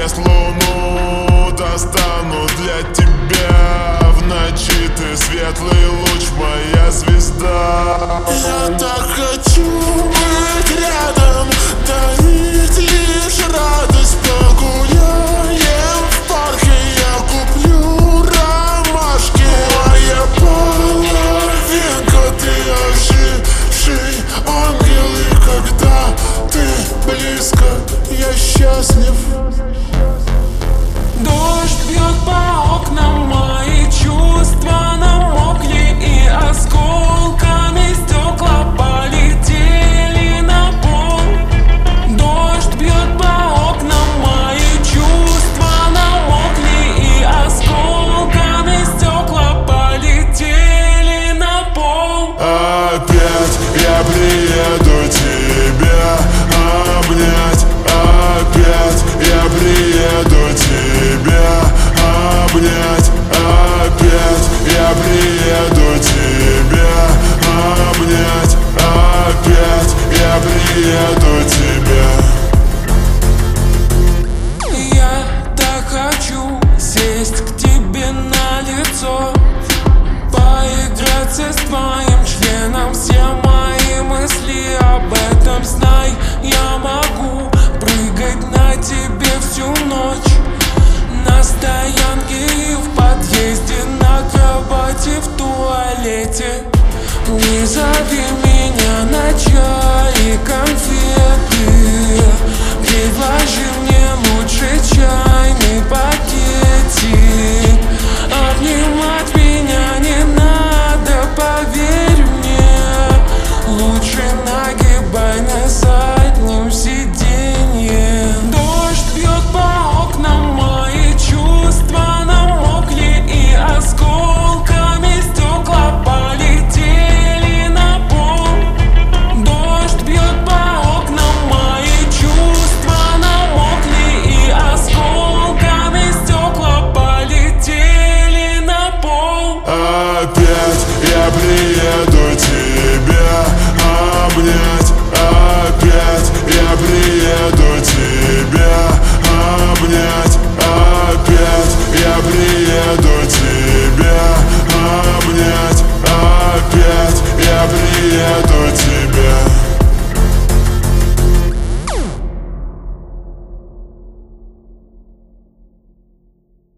небес луну достану для тебя. В ночи ты светлый луч, моя звезда. Я так хочу быть рядом, дарить лишь радость. Погуляем в парке, я куплю ромашки. Моя половинка, ты оживший ангел. И когда ты близко, я счастлив. Дождь бьет по окнам, мои чувства намокли, и осколками стекла полетели на пол. Дождь бьет по окнам, мои чувства намокли, и осколками стекла полетели на пол. Опять я приеду тебя обнять. Опять я приеду тебя обнять. Опять я приеду тебя обнять. Опять я приеду тебя. Я так хочу сесть к тебе на лицо, поиграться с твоим членом. Все мои мысли об этом знай. Я могу прыгать на тебе всю ночь, на стоянке и в подъезде, на кровати, в туалете. Не зови меня на чай и конфеты, предложи